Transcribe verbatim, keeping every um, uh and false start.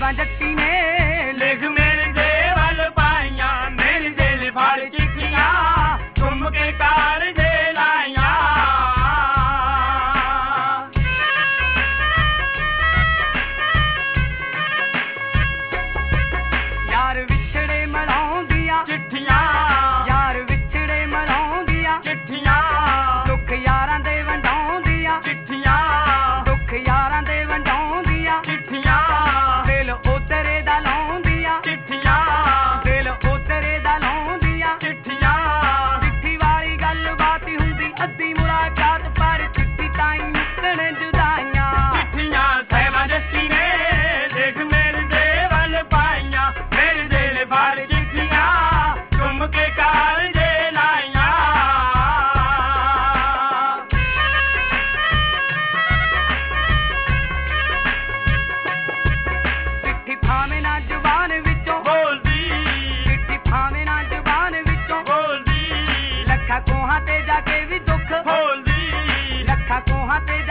ਸਹਿਬਾਂ ਜੱਟੀ ਨੇ ਲਿਖ ਮੇਰੇ ਦੇ ਵੱਲ ਪਾਈਆਂ ਮੇਰੇ ਦਿਲ ਫੜ ਚਿੱਠੀਆਂ ਘੁੰਮ ਕੇ ਕਾਰ ਦੇ ਲਾਈਆਂ ਯਾਰ ਵਿਛੜੇ ਮਨਾਉਂਦੀਆਂ ਚਿੱਠੀਆਂ ਯਾਰ ਵਿਛੜੇ ਮਨਾਉਂਦੀਆਂ ਚਿੱਠੀਆਂ ਦੁੱਖ ਯਾਰਾਂ ਦੇ ਵੰਡਾਉਂਦੀਆਂ ਚਿੱਠੀਆਂ ਦੁੱਖ ਯਾਰਾਂ ਦੇ ਵੰਡਾਉਂਦੀਆਂ ਚਿੱਠੀਆਂ ਦਿਲ ਉਤਰੇ ਦਾ ਲਾਉਂਦੀਆਂ ਚਿੱਠੀਆਂ ਦਿਲ ਉਤਰੇ ਦਾ ਲਾਉਂਦੀਆਂ ਚਿੱਠੀਆਂ ਚਿੱਠੀ ਵਾਲੀ ਗੱਲ ਬਾਤ ਹੁੰਦੀ ਅੱਧੀ ਮੁਲਾਕਾਤ ਪਰ ਚਿੱਠੀ ਤਾਈਂ ਮੁੱਕਣ ਜੁਦਾਈਆਂ ਚਿੱਠੀਆਂ ਸਹਿਬਾਂ ਜੱਟੀ ਨੇ ਦੇਖ ਮੇਰੇ ਦੇ ਵੱਲ ਪਾਈਆਂ ਮੇਰੇ ਦਿਲ ਫੜ ਚਿੱਠੀਆਂ ਘੁੰਮ ਕੇ ਕਾਰ ਦੇ ਲਾਈਆਂ ਚਿੱਠੀ ਭਾਵੇਂ ਨਾ ਜ਼ੁਬਾਨ ਵਿੱਚੋਂ ਬੋਲਦੀ ਚਿੱਠੀ ਭਾਵੇਂ ਨਾ ਜ਼ੁਬਾਨ ਵਿੱਚੋਂ ਬੋਲਦੀ ਲੱਖਾਂ ਕੋਹਾਂ ਤੇ ਜਾ ਕੇ ਵੀ ਦੁੱਖ ਬੋਲਦੀ ਲੱਖਾਂ ਕੋਹਾਂ ਤੇ